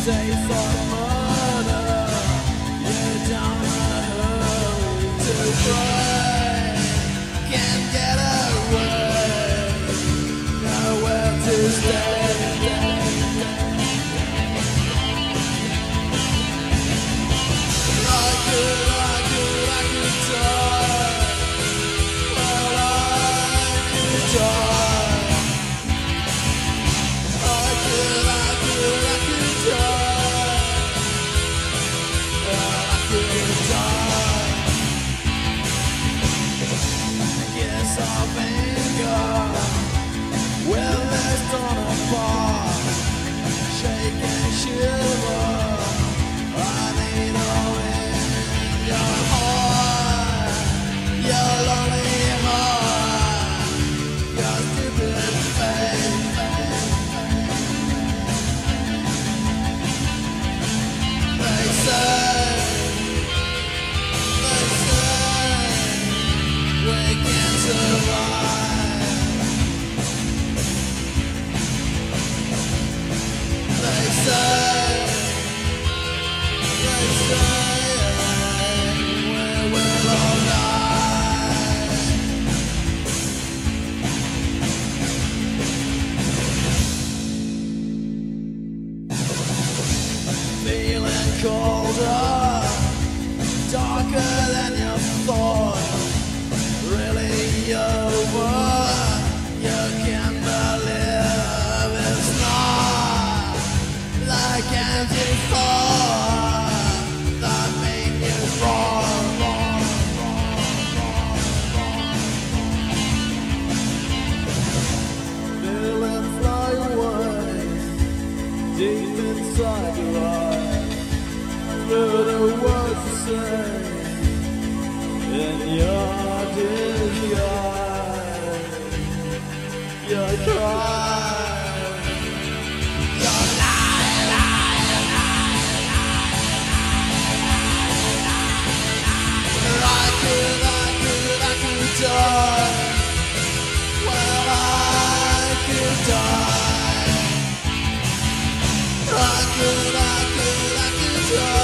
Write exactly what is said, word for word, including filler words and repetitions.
taste of murder. You're down the hurry to break. Can't get away, nowhere to stay. I could, I could, I could die. Well, I could die. I could, I could, I could die. Well, I could die. Guess I've anger. Well, let's turn apart. Shake and shiver. I need a wind. Your heart, your lonely heart, your stupid face. They say, they say, we can survive. They say, they say, we will all die. Feeling colder, darker than you thought. Really over, you can't believe it's not like empty thought that made you wrong, wrong, wrong, wrong, wrong. Feeling fly away, deep inside your eyes. Little words to say in your disguise. Your cry, your lie, lie, lie, I could, I could, I could die. Well, I could die. I could, I could, I could die.